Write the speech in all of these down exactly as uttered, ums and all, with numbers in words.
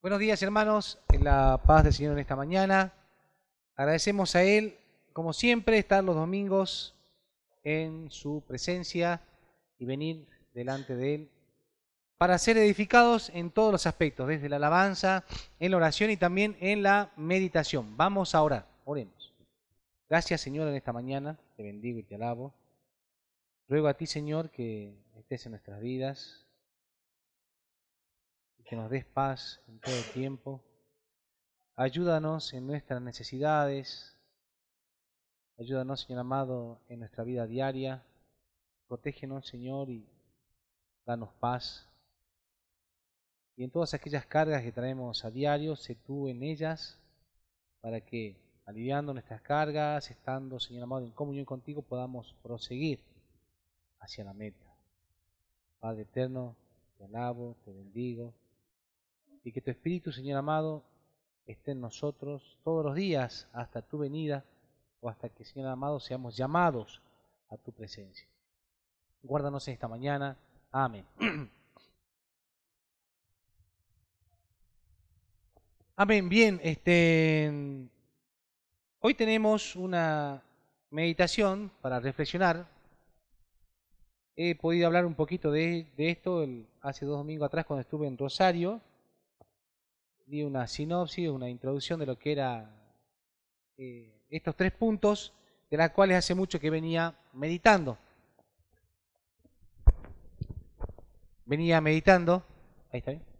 Buenos días, hermanos, en la paz del Señor en esta mañana. Agradecemos a Él, como siempre, estar los domingos en su presencia y venir delante de Él para ser edificados en todos los aspectos, desde la alabanza, en la oración y también en la meditación. Vamos a orar, oremos. Gracias, Señor, en esta mañana, te bendigo y te alabo. Ruego a ti, Señor, que estés en nuestras vidas, que nos des paz en todo el tiempo. Ayúdanos en nuestras necesidades. Ayúdanos, Señor amado, en nuestra vida diaria. Protégenos, Señor, y danos paz. Y en todas aquellas cargas que traemos a diario, sé tú en ellas, para que, aliviando nuestras cargas, estando, Señor amado, en comunión contigo, podamos proseguir hacia la meta. Padre eterno, te alabo, te bendigo, y que tu Espíritu, Señor amado, esté en nosotros todos los días hasta tu venida o hasta que, Señor amado, seamos llamados a tu presencia. Guárdanos en esta mañana. Amén. Amén. Bien, este, hoy tenemos una meditación para reflexionar. He podido hablar un poquito de, de esto el, hace dos domingos atrás cuando estuve en Rosario. Di una sinopsis, una introducción de lo que era eh, estos tres puntos, de las cuales hace mucho que venía meditando. Venía meditando, ahí está bien.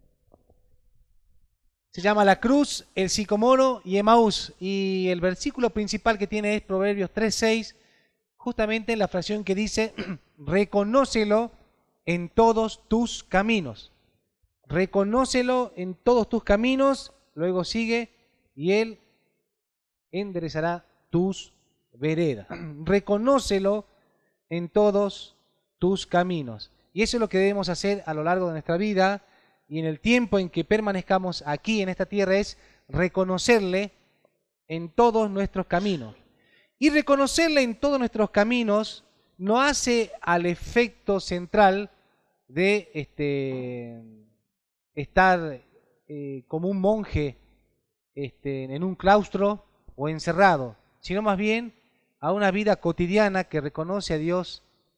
Se llama La Cruz, el Sicomoro y Emaús, y el versículo principal que tiene es Proverbios tres seis, justamente en la fracción que dice, reconócelo en todos tus caminos. Reconócelo en todos tus caminos, luego sigue, y Él enderezará tus veredas. Reconócelo en todos tus caminos. Y eso es lo que debemos hacer a lo largo de nuestra vida y en el tiempo en que permanezcamos aquí en esta tierra, es reconocerle en todos nuestros caminos. Y reconocerle en todos nuestros caminos no hace al efecto central de este... estar eh, como un monje este, en un claustro o encerrado, sino más bien a una vida cotidiana que reconoce a Dios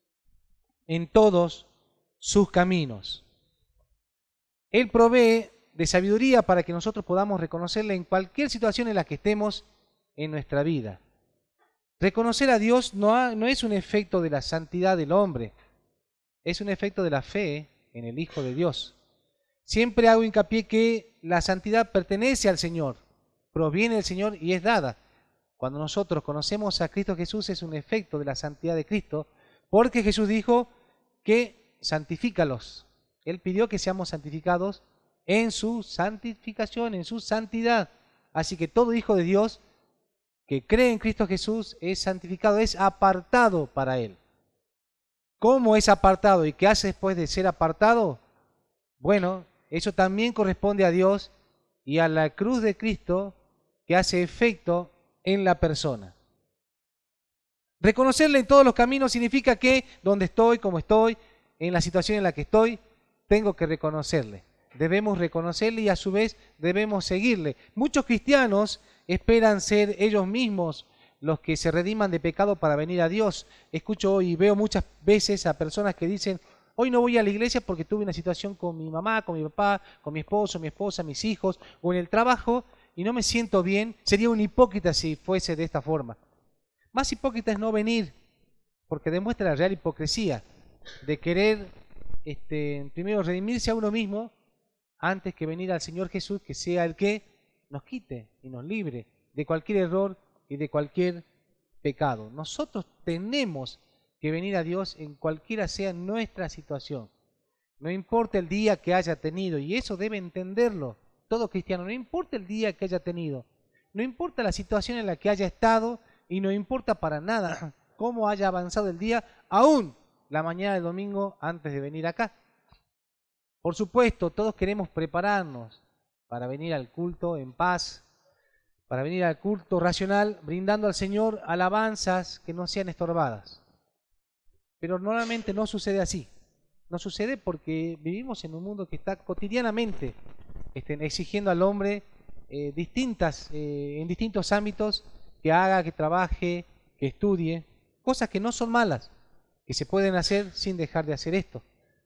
en todos sus caminos. Él provee de sabiduría para que nosotros podamos reconocerle en cualquier situación en la que estemos en nuestra vida. Reconocer a Dios no, ha, no es un efecto de la santidad del hombre, es un efecto de la fe en el Hijo de Dios. Siempre hago hincapié que la santidad pertenece al Señor, proviene del Señor y es dada. Cuando nosotros conocemos a Cristo Jesús es un efecto de la santidad de Cristo, porque Jesús dijo que santifícalos. Él pidió que seamos santificados en su santificación, en su santidad. Así que todo hijo de Dios que cree en Cristo Jesús es santificado, es apartado para Él. ¿Cómo es apartado y qué hace después de ser apartado? Bueno, eso también corresponde a Dios y a la cruz de Cristo que hace efecto en la persona. Reconocerle en todos los caminos significa que donde estoy, como estoy, en la situación en la que estoy, tengo que reconocerle. Debemos reconocerle y a su vez debemos seguirle. Muchos cristianos esperan ser ellos mismos los que se rediman de pecado para venir a Dios. Escucho y veo muchas veces a personas que dicen, hoy no voy a la iglesia porque tuve una situación con mi mamá, con mi papá, con mi esposo, mi esposa, mis hijos, o en el trabajo, y no me siento bien. Sería un hipócrita si fuese de esta forma. Más hipócrita es no venir, porque demuestra la real hipocresía de querer este, primero redimirse a uno mismo antes que venir al Señor Jesús, que sea el que nos quite y nos libre de cualquier error y de cualquier pecado. Nosotros tenemos que venir a Dios en cualquiera sea nuestra situación. No importa el día que haya tenido, y eso debe entenderlo todo cristiano, no importa el día que haya tenido, no importa la situación en la que haya estado, y no importa para nada cómo haya avanzado el día, aún la mañana del domingo antes de venir acá. Por supuesto, todos queremos prepararnos para venir al culto en paz, para venir al culto racional, brindando al Señor alabanzas que no sean estorbadas. Pero normalmente no sucede así. No sucede porque vivimos en un mundo que está cotidianamente estén exigiendo al hombre eh, distintas, eh, en distintos ámbitos, que haga, que trabaje, que estudie, cosas que no son malas, que se pueden hacer sin dejar de hacer esto.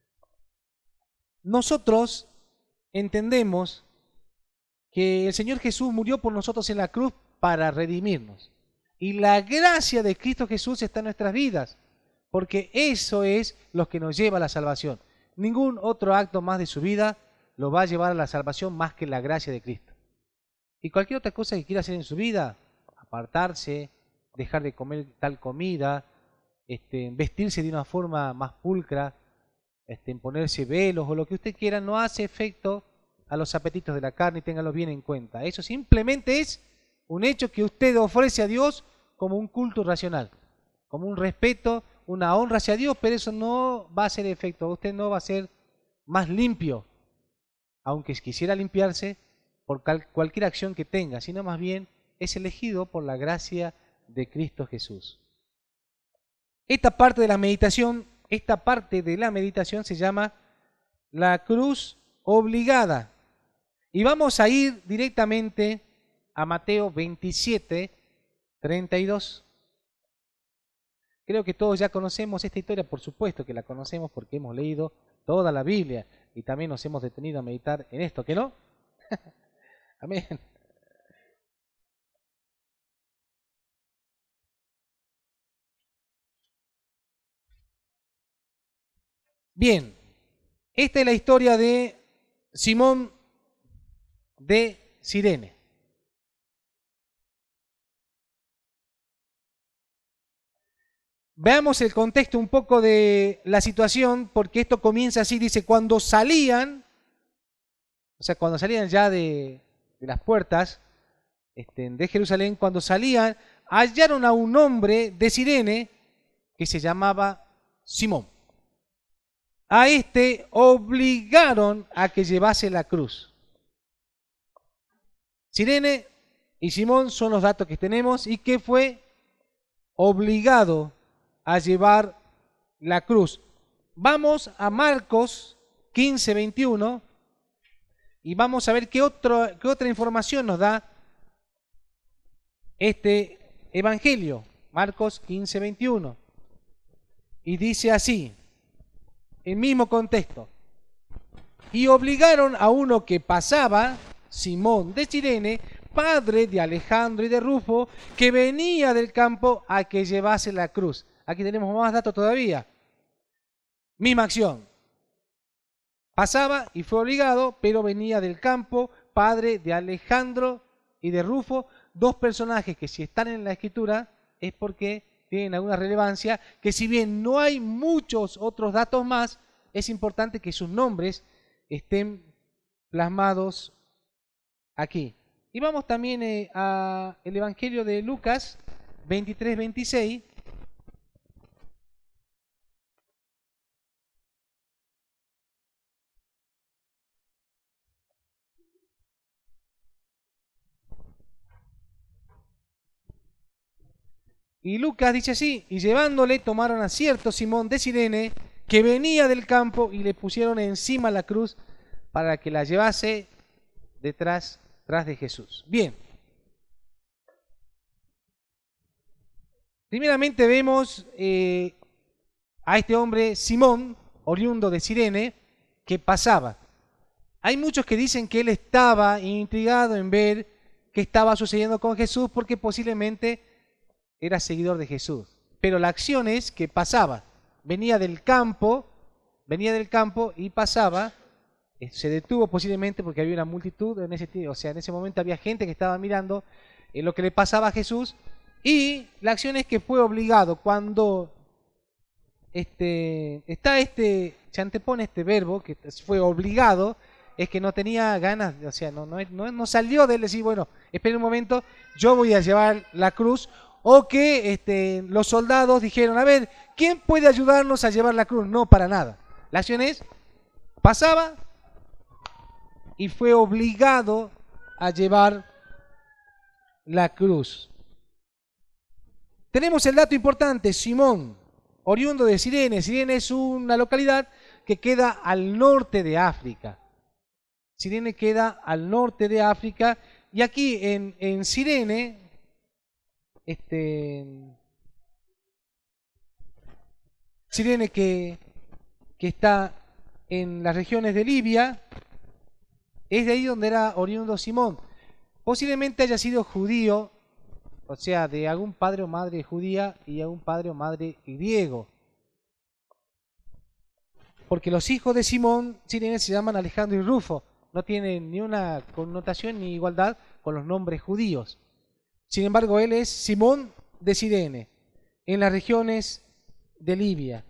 Nosotros entendemos que el Señor Jesús murió por nosotros en la cruz para redimirnos. Y la gracia de Cristo Jesús está en nuestras vidas, porque eso es lo que nos lleva a la salvación. Ningún otro acto más de su vida lo va a llevar a la salvación más que la gracia de Cristo. Y cualquier otra cosa que quiera hacer en su vida, apartarse, dejar de comer tal comida, este, vestirse de una forma más pulcra, este, ponerse velos o lo que usted quiera, no hace efecto a los apetitos de la carne, y ténganlo bien en cuenta. Eso simplemente es un hecho que usted ofrece a Dios como un culto racional, como un respeto, una honra hacia Dios, pero eso no va a hacer efecto. Usted no va a ser más limpio, aunque quisiera limpiarse por cualquier acción que tenga, sino más bien es elegido por la gracia de Cristo Jesús. Esta parte de la meditación, esta parte de la meditación se llama la cruz obligada. Y vamos a ir directamente a Mateo veintisiete, treinta y dos. Creo que todos ya conocemos esta historia, por supuesto que la conocemos porque hemos leído toda la Biblia y también nos hemos detenido a meditar en esto, ¿que no? Amén. Bien, esta es la historia de Simón de Cirene. Veamos el contexto un poco de la situación, porque esto comienza así, dice, cuando salían, o sea, cuando salían ya de, de las puertas este, de Jerusalén, cuando salían, hallaron a un hombre de Cirene que se llamaba Simón. A este obligaron a que llevase la cruz. Cirene y Simón son los datos que tenemos, y que fue obligado a llevar la cruz. Vamos a Marcos quince, veintiuno y vamos a ver qué, otro, qué otra información nos da este evangelio. Marcos quince, veintiuno. Y dice así, el mismo contexto. Y obligaron a uno que pasaba, Simón de Cirene, padre de Alejandro y de Rufo, que venía del campo, a que llevase la cruz. Aquí tenemos más datos todavía. Misma acción. Pasaba y fue obligado, pero venía del campo, padre de Alejandro y de Rufo, dos personajes que si están en la escritura es porque tienen alguna relevancia, que si bien no hay muchos otros datos más, es importante que sus nombres estén plasmados aquí. Y vamos también eh, al Evangelio de Lucas veintitrés, veintiséis. Y Lucas dice así, y llevándole tomaron a cierto Simón de Cirene, que venía del campo, y le pusieron encima la cruz para que la llevase detrás, tras de Jesús. Bien. Primeramente vemos eh, a este hombre Simón, oriundo de Cirene, que pasaba. Hay muchos que dicen que él estaba intrigado en ver qué estaba sucediendo con Jesús, porque posiblemente era seguidor de Jesús. Pero la acción es que pasaba, venía del campo, venía del campo y pasaba, se detuvo posiblemente porque había una multitud, en ese, o sea, en ese momento había gente que estaba mirando en lo que le pasaba a Jesús, y la acción es que fue obligado. Cuando este, está este, se antepone este verbo, que fue obligado, es que no tenía ganas, o sea, no, no, no, no salió de él decir, bueno, espera un momento, yo voy a llevar la cruz. O que este, los soldados dijeron, a ver, ¿quién puede ayudarnos a llevar la cruz? No, para nada. La acción es, pasaba y fue obligado a llevar la cruz. Tenemos el dato importante, Simón, oriundo de Cirene. Cirene es una localidad que queda al norte de África. Cirene queda al norte de África. Y aquí en, en Cirene, este, Cirene que, que está en las regiones de Libia, es de ahí donde era oriundo Simón. Posiblemente haya sido judío, o sea, de algún padre o madre judía y algún padre o madre griego. Porque los hijos de Simón Cirene se llaman Alejandro y Rufo. No tienen ni una connotación ni igualdad con los nombres judíos. Sin embargo, él es Simón de Cirene, en las regiones de Libia.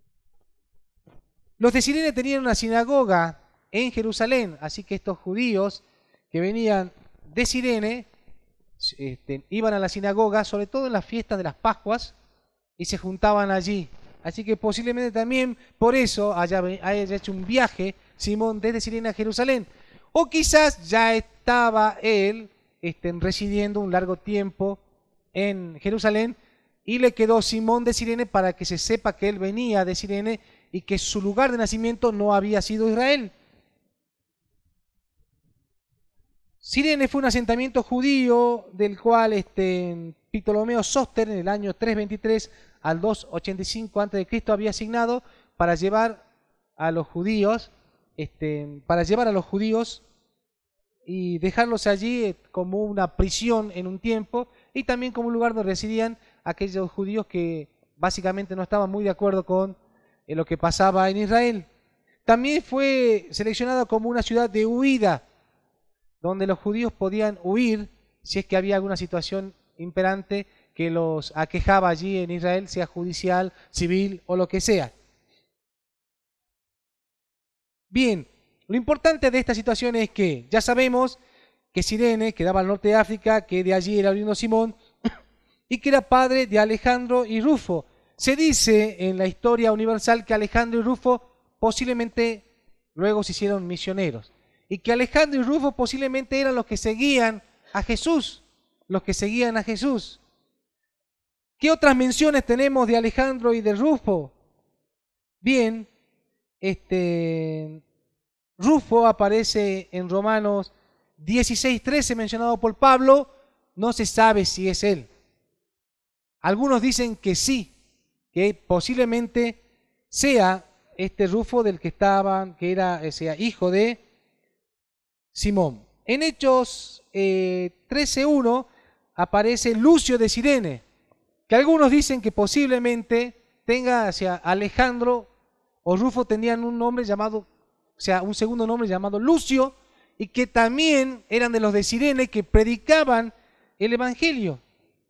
Los de Cirene tenían una sinagoga en Jerusalén, así que estos judíos que venían de Cirene este, iban a la sinagoga, sobre todo en las fiestas de las Pascuas, y se juntaban allí. Así que posiblemente también por eso haya, haya hecho un viaje Simón desde Cirene a Jerusalén. O quizás ya estaba él este, residiendo un largo tiempo en Jerusalén y le quedó Simón de Cirene para que se sepa que él venía de Cirene y que su lugar de nacimiento no había sido Israel. Cirene fue un asentamiento judío del cual este, Ptolomeo Sóster en el año trescientos veintitrés al doscientos ochenta y cinco antes de Cristo había asignado para llevar a los judíos, este, para llevar a los judíos y dejarlos allí como una prisión en un tiempo y también como un lugar donde residían aquellos judíos que básicamente no estaban muy de acuerdo con eh, lo que pasaba en Israel. También fue seleccionado como una ciudad de huida, donde los judíos podían huir si es que había alguna situación imperante que los aquejaba allí en Israel, sea judicial, civil o lo que sea. Bien, lo importante de esta situación es que ya sabemos que Cirene quedaba al norte de África, que de allí era oriundo Simón y que era padre de Alejandro y Rufo. Se dice en la historia universal que Alejandro y Rufo posiblemente luego se hicieron misioneros y que Alejandro y Rufo posiblemente eran los que seguían a Jesús, los que seguían a Jesús. ¿Qué otras menciones tenemos de Alejandro y de Rufo? Bien, este, Rufo aparece en Romanos dieciséis trece mencionado por Pablo, no se sabe si es él. Algunos dicen que sí, que posiblemente sea este Rufo del que estaban, que era, sea hijo de Simón. En Hechos eh, trece uno aparece Lucio de Cirene, que algunos dicen que posiblemente tenga, o sea, Alejandro o Rufo tenían un nombre llamado, o sea, un segundo nombre llamado Lucio, y que también eran de los de Cirene que predicaban el Evangelio.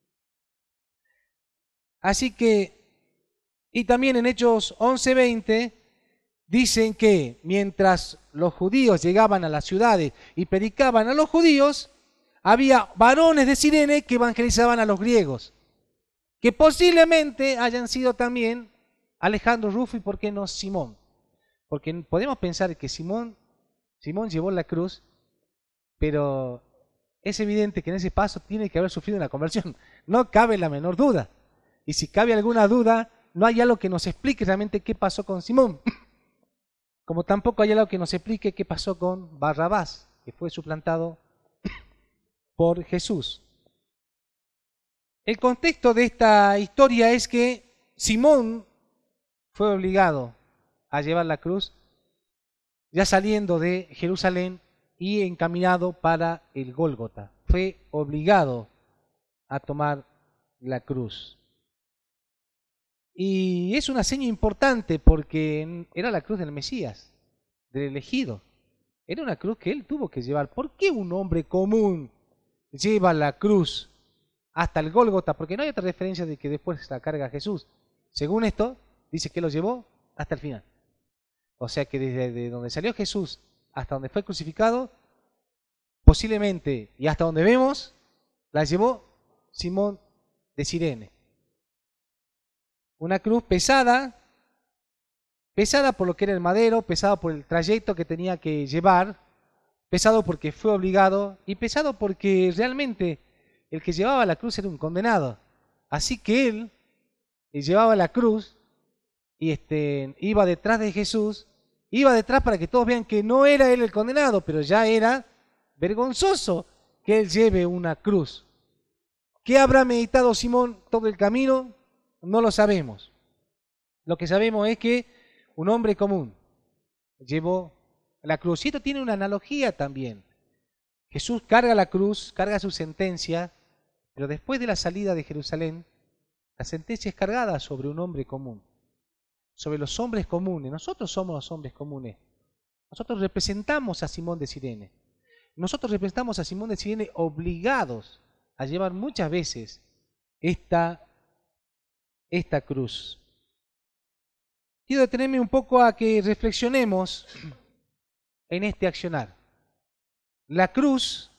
Así que, y también en Hechos once veinte, dicen que mientras los judíos llegaban a las ciudades y predicaban a los judíos, había varones de Cirene que evangelizaban a los griegos, que posiblemente hayan sido también Alejandro, Rufo y por qué no Simón. Porque podemos pensar que Simón, Simón llevó la cruz, pero es evidente que en ese paso tiene que haber sufrido una conversión. No cabe la menor duda. Y si cabe alguna duda, no hay algo que nos explique realmente qué pasó con Simón. Como tampoco hay algo que nos explique qué pasó con Barrabás, que fue suplantado por Jesús. El contexto de esta historia es que Simón fue obligado a llevar la cruz, ya saliendo de Jerusalén y encaminado para el Gólgota. Fue obligado a tomar la cruz. Y es una seña importante porque era la cruz del Mesías, del elegido. Era una cruz que él tuvo que llevar. ¿Por qué un hombre común lleva la cruz hasta el Gólgota? Porque no hay otra referencia de que después la carga Jesús. Según esto, dice que lo llevó hasta el final. O sea que desde donde salió Jesús hasta donde fue crucificado, posiblemente, y hasta donde vemos, la llevó Simón de Cirene. Una cruz pesada, pesada por lo que era el madero, pesado por el trayecto que tenía que llevar, pesado porque fue obligado y pesado porque realmente el que llevaba la cruz era un condenado. Así que él, él llevaba la cruz y este, iba detrás de Jesús iba detrás para que todos vean que no era él el condenado, pero ya era vergonzoso que él lleve una cruz. ¿Qué habrá meditado Simón todo el camino? No lo sabemos. Lo que sabemos es que un hombre común llevó la cruz. Y esto tiene una analogía también. Jesús carga la cruz, carga su sentencia, pero después de la salida de Jerusalén, la sentencia es cargada sobre un hombre común, sobre los hombres comunes. Nosotros somos los hombres comunes. Nosotros representamos a Simón de Cirene. Nosotros representamos a Simón de Cirene obligados a llevar muchas veces esta, esta cruz. Quiero detenerme un poco a que reflexionemos en este accionar. La cruz,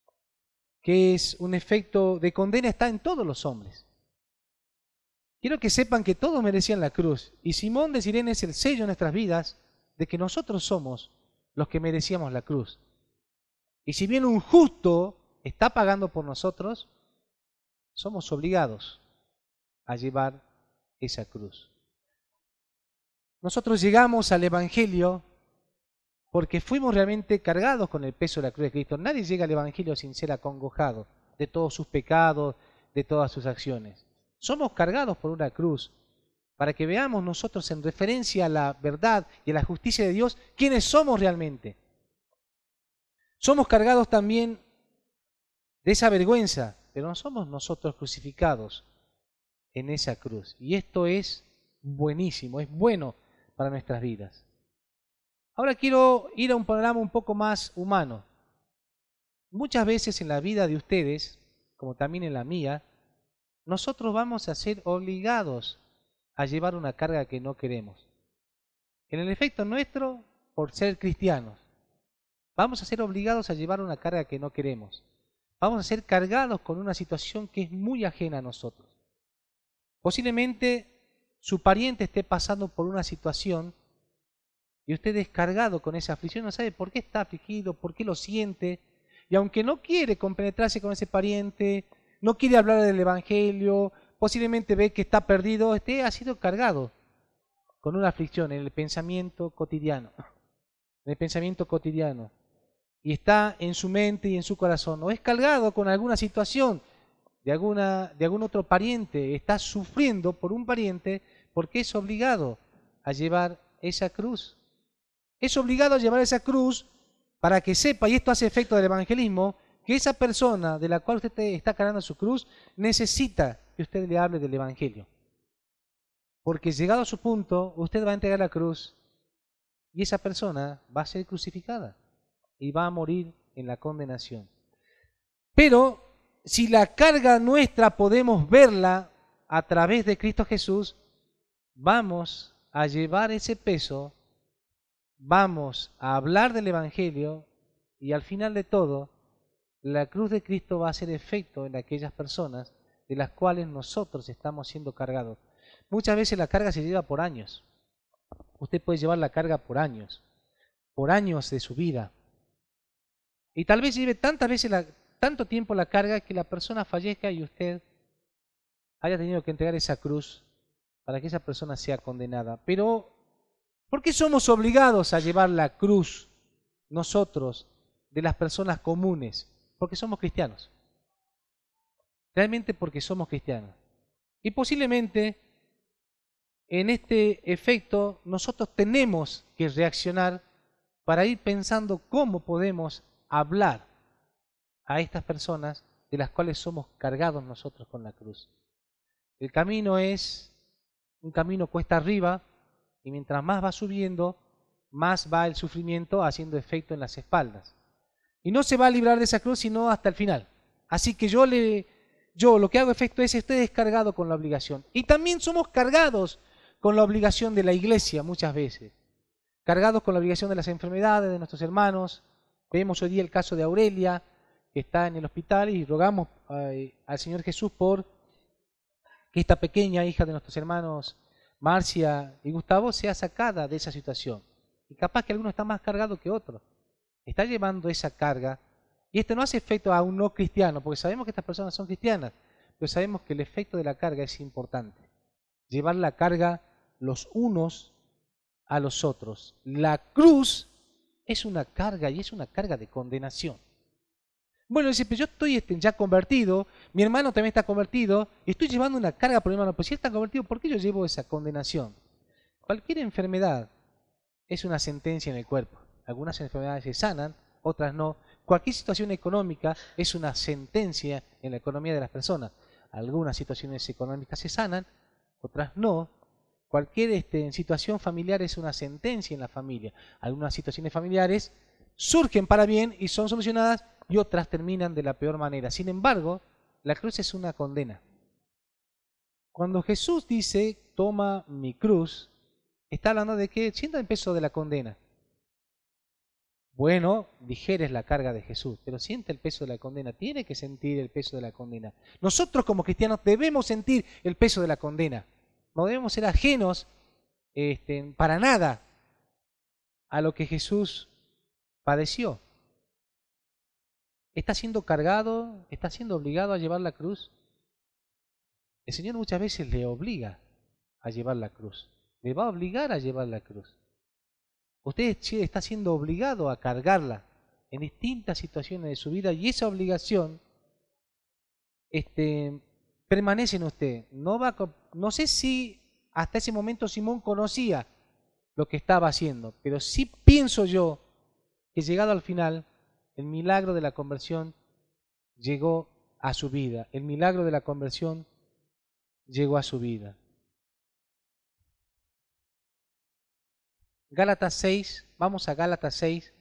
que es un efecto de condena, está en todos los hombres. Quiero que sepan que todos merecían la cruz, y Simón de Cirene es el sello en nuestras vidas de que nosotros somos los que merecíamos la cruz. Y si bien un justo está pagando por nosotros, somos obligados a llevar esa cruz. Nosotros llegamos al Evangelio porque fuimos realmente cargados con el peso de la cruz de Cristo. Nadie llega al Evangelio sin ser acongojado de todos sus pecados, de todas sus acciones. Somos cargados por una cruz para que veamos nosotros en referencia a la verdad y a la justicia de Dios quiénes somos realmente. Somos cargados también de esa vergüenza, pero no somos nosotros crucificados en esa cruz. Y esto es buenísimo, es bueno para nuestras vidas. Ahora quiero ir a un panorama un poco más humano. Muchas veces en la vida de ustedes, como también en la mía, nosotros vamos a ser obligados a llevar una carga que no queremos. En el efecto nuestro, por ser cristianos, vamos a ser obligados a llevar una carga que no queremos. Vamos a ser cargados con una situación que es muy ajena a nosotros. Posiblemente su pariente esté pasando por una situación y usted es cargado con esa aflicción, no sabe por qué está afligido, por qué lo siente, y aunque no quiere compenetrarse con ese pariente, no quiere hablar del Evangelio, posiblemente ve que está perdido, este ha sido cargado con una aflicción en el pensamiento cotidiano, en el pensamiento cotidiano, y está en su mente y en su corazón, o es cargado con alguna situación de, alguna, de algún otro pariente, está sufriendo por un pariente porque es obligado a llevar esa cruz. Es obligado a llevar esa cruz para que sepa, y esto hace efecto del evangelismo, que esa persona de la cual usted está cargando su cruz necesita que usted le hable del evangelio. Porque llegado a su punto, usted va a entregar la cruz y esa persona va a ser crucificada y va a morir en la condenación. Pero si la carga nuestra podemos verla a través de Cristo Jesús, vamos a llevar ese peso, vamos a hablar del Evangelio y al final de todo, la cruz de Cristo va a hacer efecto en aquellas personas de las cuales nosotros estamos siendo cargados. Muchas veces la carga se lleva por años. Usted puede llevar la carga por años, por años de su vida. Y tal vez lleve tantas veces la, tanto tiempo la carga que la persona fallezca y usted haya tenido que entregar esa cruz para que esa persona sea condenada. Pero, ¿por qué somos obligados a llevar la cruz nosotros de las personas comunes? Porque somos cristianos. Realmente porque somos cristianos. Y posiblemente en este efecto nosotros tenemos que reaccionar para ir pensando cómo podemos hablar a estas personas de las cuales somos cargados nosotros con la cruz. El camino es un camino cuesta arriba y mientras más va subiendo, más va el sufrimiento haciendo efecto en las espaldas. Y no se va a librar de esa cruz sino hasta el final. Así que yo, le, yo lo que hago efecto es usted es cargado con la obligación. Y también somos cargados con la obligación de la iglesia muchas veces. Cargados con la obligación de las enfermedades de nuestros hermanos. Vemos hoy día el caso de Aurelia, que está en el hospital, y rogamos eh, al Señor Jesús por que esta pequeña hija de nuestros hermanos Marcia y Gustavo sea sacada de esa situación. Y capaz que alguno está más cargado que otro. Está llevando esa carga. Y esto no hace efecto a un no cristiano, porque sabemos que estas personas son cristianas, pero sabemos que el efecto de la carga es importante. Llevar la carga los unos a los otros. La cruz es una carga y es una carga de condenación. Bueno, dice, pero yo estoy este, ya convertido, mi hermano también está convertido, y estoy llevando una carga por mi hermano. Pues si él está convertido, ¿por qué yo llevo esa condenación? Cualquier enfermedad es una sentencia en el cuerpo. Algunas enfermedades se sanan, otras no. Cualquier situación económica es una sentencia en la economía de las personas. Algunas situaciones económicas se sanan, otras no. Cualquier este, situación familiar es una sentencia en la familia. Algunas situaciones familiares surgen para bien y son solucionadas, y otras terminan de la peor manera. Sin embargo, la cruz es una condena. Cuando Jesús dice, toma mi cruz, está hablando de que sienta el peso de la condena. Bueno, digeres la carga de Jesús, pero siente el peso de la condena, tiene que sentir el peso de la condena. Nosotros como cristianos debemos sentir el peso de la condena. No debemos ser ajenos este, para nada a lo que Jesús padeció. ¿Está siendo cargado? ¿Está siendo obligado a llevar la cruz? El Señor muchas veces le obliga a llevar la cruz. Le va a obligar a llevar la cruz. Usted está siendo obligado a cargarla en distintas situaciones de su vida, y esa obligación este, permanece en usted. No, va, no sé si hasta ese momento Simón conocía lo que estaba haciendo, pero sí pienso yo que llegado al final, el milagro de la conversión llegó a su vida. El milagro de la conversión llegó a su vida. Gálatas seis, vamos a Gálatas seis.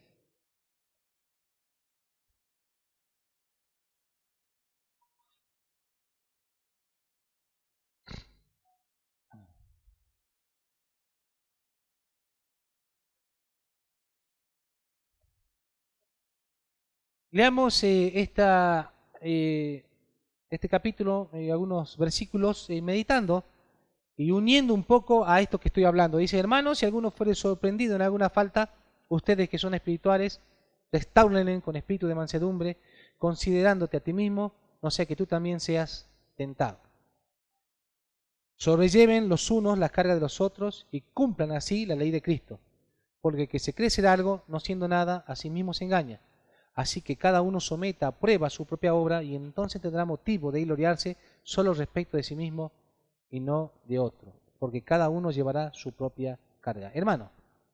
Leamos eh, esta, eh, este capítulo, eh, algunos versículos, eh, meditando y uniendo un poco a esto que estoy hablando. Dice, hermanos, si alguno fuere sorprendido en alguna falta, ustedes que son espirituales, restáurenle con espíritu de mansedumbre, considerándote a ti mismo, no sea que tú también seas tentado. Sobrelleven los unos las cargas de los otros y cumplan así la ley de Cristo, porque el que se cree ser algo, no siendo nada, a sí mismo se engaña. Así que cada uno someta a prueba su propia obra, y entonces tendrá motivo de gloriarse solo respecto de sí mismo y no de otro, porque cada uno llevará su propia carga. Hermano,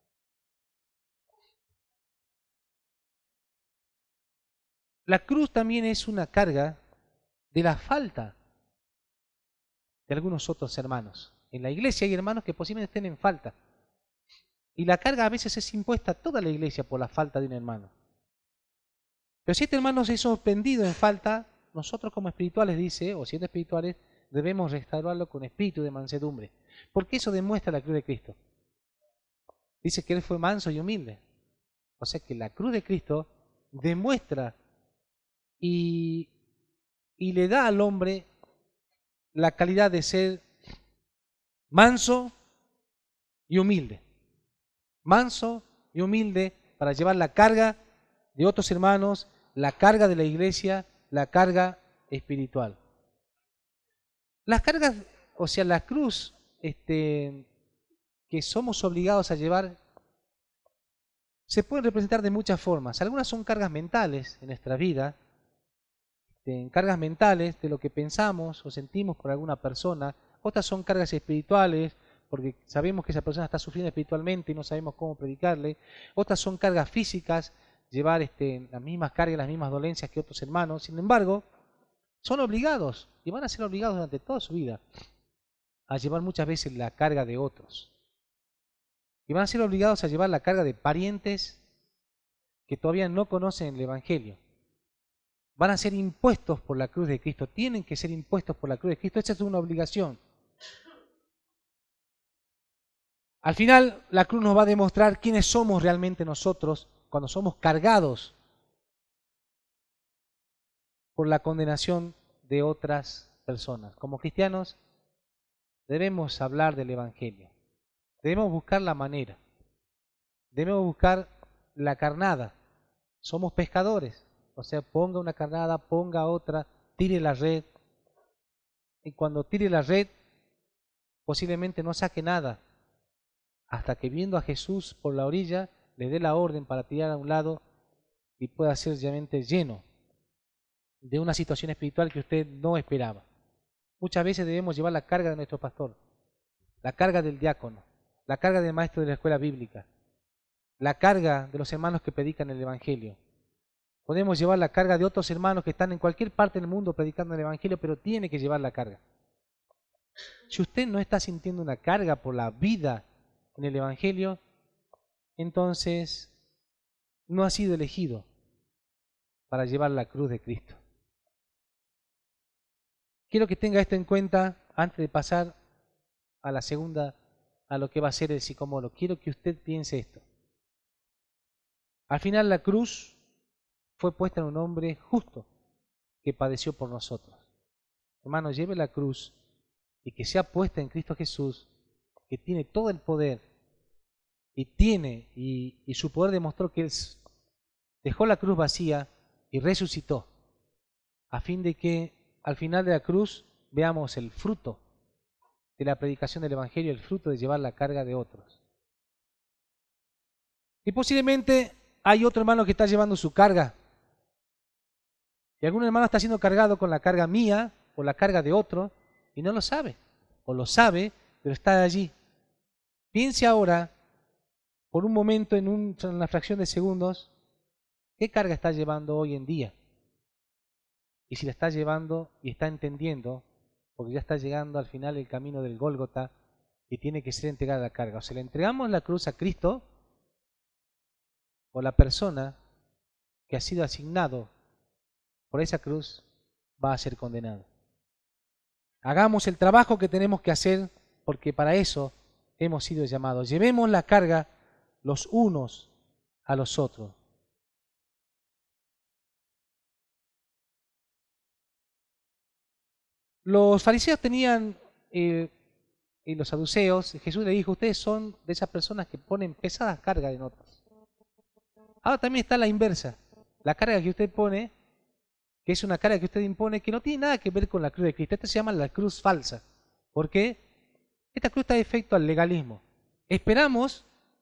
la cruz también es una carga de la falta de algunos otros hermanos. En la iglesia hay hermanos que posiblemente estén en falta, y la carga a veces es impuesta a toda la iglesia por la falta de un hermano. Pero si este hermano se ha sorprendido en falta, nosotros como espirituales, dice, o siendo espirituales, debemos restaurarlo con espíritu de mansedumbre. Porque eso demuestra la cruz de Cristo. Dice que Él fue manso y humilde. O sea que la cruz de Cristo demuestra y, y le da al hombre la calidad de ser manso y humilde. Manso y humilde para llevar la carga de otros hermanos, la carga de la iglesia, la carga espiritual. Las cargas, o sea, la cruz este, que somos obligados a llevar, se pueden representar de muchas formas. Algunas son cargas mentales en nuestra vida, en cargas mentales de lo que pensamos o sentimos por alguna persona. Otras son cargas espirituales, porque sabemos que esa persona está sufriendo espiritualmente y no sabemos cómo predicarle. Otras son cargas físicas, llevar este, las mismas cargas, las mismas dolencias que otros hermanos. Sin embargo, son obligados y van a ser obligados durante toda su vida a llevar muchas veces la carga de otros. Y van a ser obligados a llevar la carga de parientes que todavía no conocen el Evangelio. Van a ser impuestos por la cruz de Cristo, tienen que ser impuestos por la cruz de Cristo, esa es una obligación. Al final, la cruz nos va a demostrar quiénes somos realmente nosotros cuando somos cargados por la condenación de otras personas. Como cristianos, debemos hablar del Evangelio, debemos buscar la manera, debemos buscar la carnada. Somos pescadores, o sea, ponga una carnada, ponga otra, tire la red, y cuando tire la red, posiblemente no saque nada, hasta que viendo a Jesús por la orilla, le dé la orden para tirar a un lado y pueda ser realmente lleno de una situación espiritual que usted no esperaba. Muchas veces debemos llevar la carga de nuestro pastor, la carga del diácono, la carga del maestro de la escuela bíblica, la carga de los hermanos que predican el Evangelio. Podemos llevar la carga de otros hermanos que están en cualquier parte del mundo predicando el Evangelio, pero tiene que llevar la carga. Si usted no está sintiendo una carga por la vida en el Evangelio, entonces no ha sido elegido para llevar la cruz de Cristo. Quiero que tenga esto en cuenta antes de pasar a la segunda, a lo que va a ser el sicomoro. Quiero que usted piense esto. Al final la cruz fue puesta en un hombre justo que padeció por nosotros. Hermano, lleve la cruz y que sea puesta en Cristo Jesús, que tiene todo el poder y tiene, y, y su poder demostró que Él dejó la cruz vacía y resucitó, a fin de que al final de la cruz veamos el fruto de la predicación del Evangelio, el fruto de llevar la carga de otros. Y posiblemente hay otro hermano que está llevando su carga, y algún hermano está siendo cargado con la carga mía o la carga de otro y no lo sabe, o lo sabe, pero está allí. Piense ahora, por un momento, en, un, en una fracción de segundos, ¿qué carga está llevando hoy en día? Y si la está llevando y está entendiendo, porque ya está llegando al final el camino del Gólgota y tiene que ser entregada la carga. O sea, le entregamos la cruz a Cristo, o la persona que ha sido asignado por esa cruz va a ser condenado. Hagamos el trabajo que tenemos que hacer, porque para eso hemos sido llamados. Llevemos la carga los unos a los otros. Los fariseos tenían, eh, y los saduceos, Jesús le dijo, ustedes son de esas personas que ponen pesadas cargas en otros. Ahora también está la inversa, la carga que usted pone, que es una carga que usted impone, que no tiene nada que ver con la cruz de Cristo. Esta se llama la cruz falsa. ¿Por qué? Esta cruz está efecto al legalismo. Esperamos,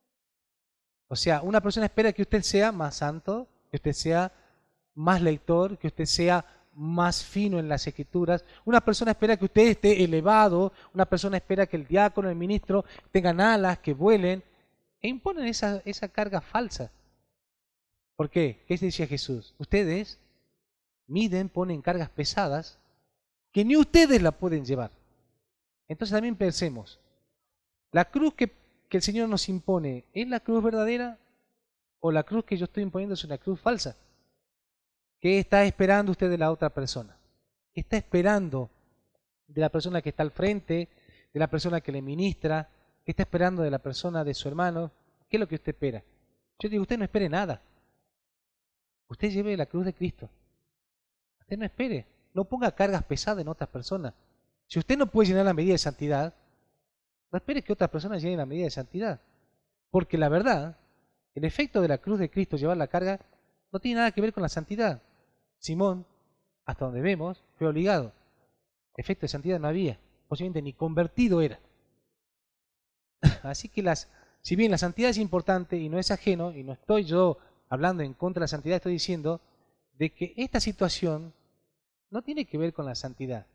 o sea, una persona espera que usted sea más santo, que usted sea más lector, que usted sea más fino en las escrituras. Una persona espera que usted esté elevado, una persona espera que el diácono, el ministro tengan alas, que vuelen, e imponen esa, esa carga falsa. ¿Por qué? ¿Qué decía Jesús? Ustedes miden, ponen cargas pesadas que ni ustedes la pueden llevar. Entonces también pensemos, ¿la cruz que, que el Señor nos impone es la cruz verdadera o la cruz que yo estoy imponiendo es una cruz falsa? ¿Qué está esperando usted de la otra persona? ¿Qué está esperando de la persona que está al frente, de la persona que le ministra? ¿Qué está esperando de la persona de su hermano? ¿Qué es lo que usted espera? Yo digo, usted no espere nada. Usted lleve la cruz de Cristo. Usted no espere. No ponga cargas pesadas en otras personas. Si usted no puede llenar la medida de santidad, no espere que otras personas lleguen la medida de santidad. Porque la verdad, el efecto de la cruz de Cristo, llevar la carga, no tiene nada que ver con la santidad. Simón, hasta donde vemos, fue obligado. Efecto de santidad no había. Posiblemente ni convertido era. Así que las, si bien la santidad es importante y no es ajeno, y no estoy yo hablando en contra de la santidad, estoy diciendo de que esta situación no tiene que ver con la santidad.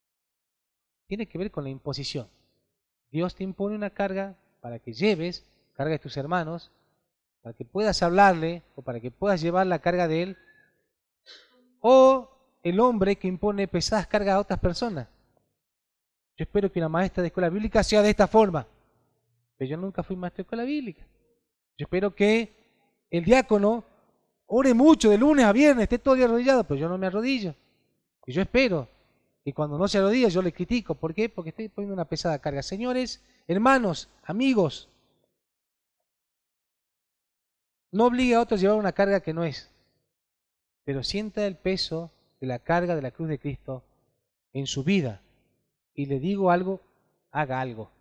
Tiene que ver con la imposición. Dios te impone una carga para que lleves, carga de tus hermanos, para que puedas hablarle o para que puedas llevar la carga de él, o el hombre que impone pesadas cargas a otras personas. Yo espero que una maestra de escuela bíblica sea de esta forma, pero yo nunca fui maestro de escuela bíblica. Yo espero que el diácono ore mucho de lunes a viernes, esté todo el día arrodillado, pero yo no me arrodillo. Y yo espero que cuando no se arrodilla yo le critico. ¿Por qué? Porque estoy poniendo una pesada carga. Señores, hermanos, amigos, no obligue a otros a llevar una carga que no es, pero sienta el peso de la carga de la cruz de Cristo en su vida. Y le digo algo, haga algo.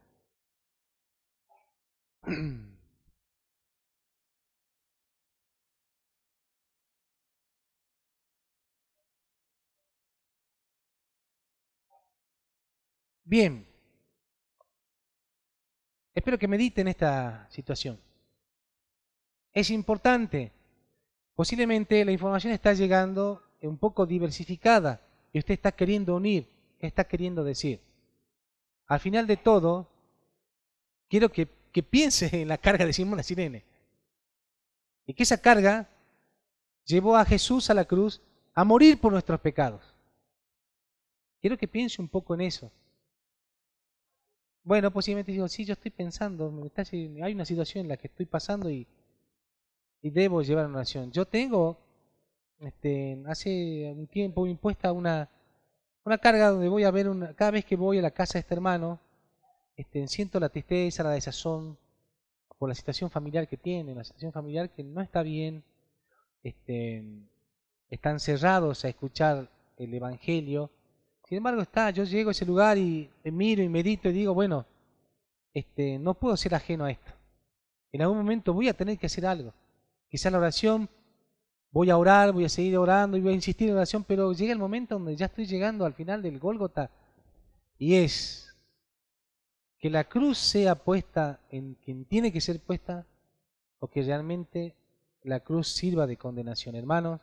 Bien, Espero que mediten esta situación. Es importante. Posiblemente la información está llegando un poco diversificada y usted está queriendo unir, ¿qué está queriendo decir? Al final de todo, quiero que, que piense en la carga de Simón la Sirene. Y que esa carga llevó a Jesús a la cruz a morir por nuestros pecados. Quiero que piense un poco en eso. Bueno, posiblemente digo, sí, yo estoy pensando, me está, hay una situación en la que estoy pasando y, y debo llevar una oración. Yo tengo, este, hace un tiempo impuesta una, una carga donde voy a ver, una, cada vez que voy a la casa de este hermano, este, siento la tristeza, la desazón por la situación familiar que tiene, la situación familiar que no está bien, este, están cerrados a escuchar el Evangelio. Sin embargo, está, yo llego a ese lugar y miro y medito y digo, bueno, este, no puedo ser ajeno a esto. En algún momento voy a tener que hacer algo. Quizás la oración, voy a orar, voy a seguir orando y voy a insistir en la oración, pero llega el momento donde ya estoy llegando al final del Gólgota y es que la cruz sea puesta en quien tiene que ser puesta o que realmente la cruz sirva de condenación. Hermanos,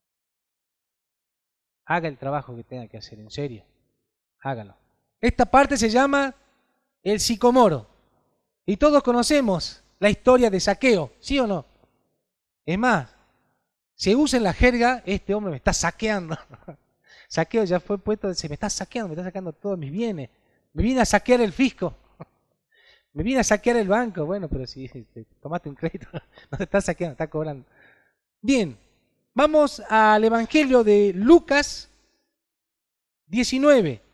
haga el trabajo que tenga que hacer, en serio, hágalo. Esta parte se llama el sicomoro y todos conocemos la historia de Zaqueo, ¿sí o no? Es más, se usa en la jerga, este hombre me está saqueando. Zaqueo ya fue puesto, se me está saqueando, me está sacando todos mis bienes. Me viene a saquear el fisco. Me viene a saquear el banco. Bueno, pero si este, tomaste un crédito, no te está saqueando, está cobrando. Bien, vamos al Evangelio de Lucas diecinueve.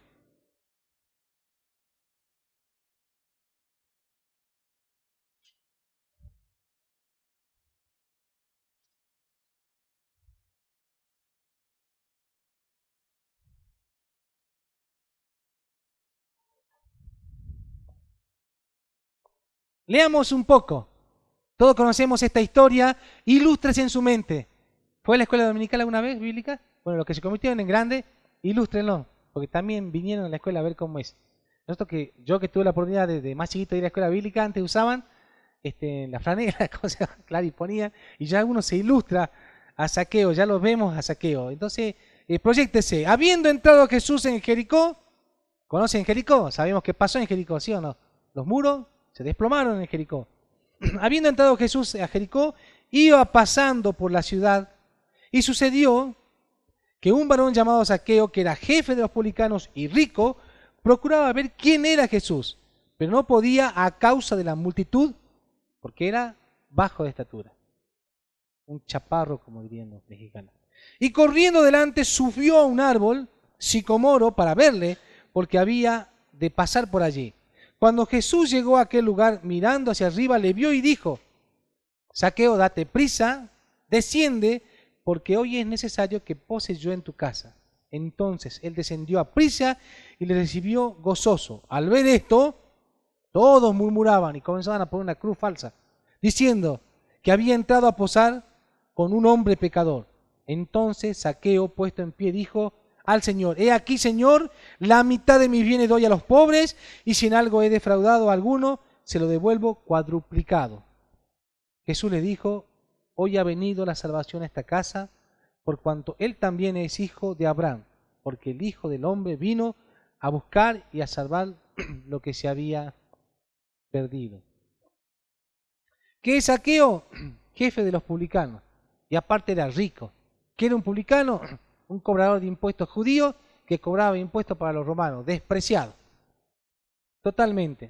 Leamos un poco. Todos conocemos esta historia. Ilústrese en su mente. ¿Fue a la escuela dominical alguna vez, bíblica? Bueno, los que se convirtieron en grande, ilústrenlo, porque también vinieron a la escuela a ver cómo es. Nosotros que, yo que tuve la oportunidad de, de más chiquito de ir a la escuela bíblica, antes usaban este, la franela, cosa claro, y ponían, y ya uno se ilustra a Zaqueo, ya lo vemos a Zaqueo. Entonces, eh, proyéctese. Habiendo entrado Jesús en Jericó, ¿conocen Jericó? Sabemos qué pasó en Jericó, ¿sí o no? Los muros se desplomaron en Jericó. Habiendo entrado Jesús a Jericó, iba pasando por la ciudad y sucedió que un varón llamado Zaqueo, que era jefe de los publicanos y rico, procuraba ver quién era Jesús, pero no podía a causa de la multitud, porque era bajo de estatura. Un chaparro, como dirían los mexicanos. Y corriendo delante subió a un árbol, sicomoro, para verle, porque había de pasar por allí. Cuando Jesús llegó a aquel lugar, mirando hacia arriba, le vio y dijo, Zaqueo, date prisa, desciende, porque hoy es necesario que pose yo en tu casa. Entonces él descendió a prisa y le recibió gozoso. Al ver esto, todos murmuraban y comenzaban a poner una cruz falsa, diciendo que había entrado a posar con un hombre pecador. Entonces Zaqueo, puesto en pie, dijo al Señor, he aquí, Señor, la mitad de mis bienes doy a los pobres, y si en algo he defraudado a alguno, se lo devuelvo cuadruplicado. Jesús le dijo, hoy ha venido la salvación a esta casa, por cuanto él también es hijo de Abraham, porque el Hijo del Hombre vino a buscar y a salvar lo que se había perdido. ¿Qué es Zaqueo? Jefe de los publicanos, y aparte era rico. ¿Qué era un publicano? Un cobrador de impuestos judío que cobraba impuestos para los romanos, despreciado. Totalmente.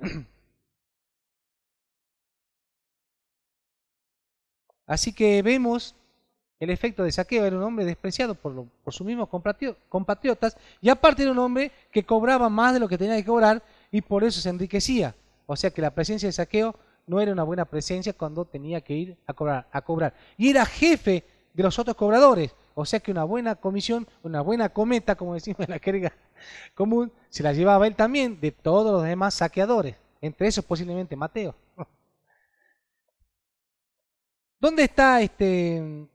Así que vemos el efecto de Zaqueo. Era un hombre despreciado por, lo, por sus mismos compatriotas y aparte era un hombre que cobraba más de lo que tenía que cobrar y por eso se enriquecía. O sea que la presencia de Zaqueo no era una buena presencia cuando tenía que ir a cobrar. A cobrar. Y era jefe de los otros cobradores. O sea que una buena comisión, una buena cometa, como decimos en la jerga común, se la llevaba él también de todos los demás saqueadores. Entre esos posiblemente Mateo. ¿Dónde está este?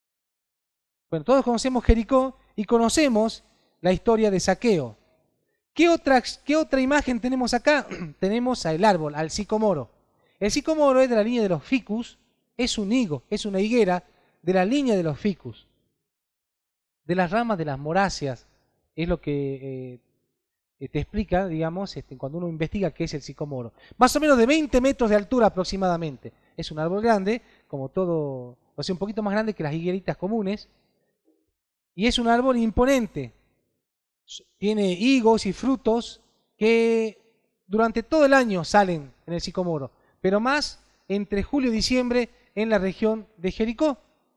Bueno, todos conocemos Jericó y conocemos la historia de Zaqueo. ¿Qué otra, qué otra imagen tenemos acá? Tenemos al árbol, al sicomoro. El sicomoro es de la línea de los ficus, es un higo, es una higuera de la línea de los ficus, de las ramas de las moráceas, es lo que eh, te explica, digamos, este, cuando uno investiga qué es el sicomoro. Más o menos de veinte metros de altura aproximadamente. Es un árbol grande, como todo, o sea, un poquito más grande que las higueritas comunes, y es un árbol imponente. Tiene higos y frutos que durante todo el año salen en el sicomoro, pero más entre julio y diciembre en la región de Jericó.